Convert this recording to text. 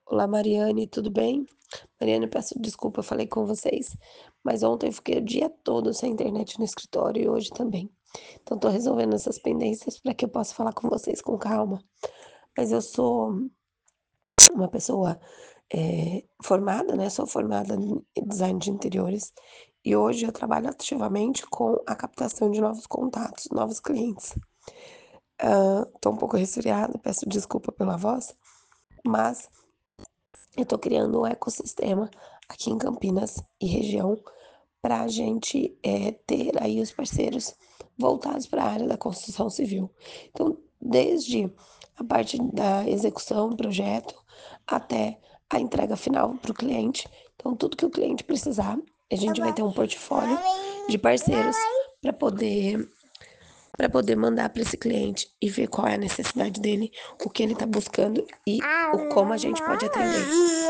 Olá, Mariane, tudo bem? Mariane, peço desculpa, eu falei com vocês, mas ontem eu fiquei o dia todo sem internet no escritório e hoje também. Então, estou resolvendo essas pendências para que eu possa falar com vocês com calma. Mas eu sou uma pessoa formada, né? Sou formada em design de interiores e hoje eu trabalho ativamente com a captação de novos contatos, novos clientes. Estou um pouco resfriada, peço desculpa pela voz, mas eu estou criando um ecossistema aqui em Campinas e região para a gente ter aí os parceiros voltados para a área da construção civil. Então, desde a parte da execução do projeto até a entrega final para o cliente. Então, tudo que o cliente precisar, a gente vai ter um portfólio de parceiros para poder mandar para esse cliente e ver qual é a necessidade dele, o que ele está buscando e como a gente pode atender.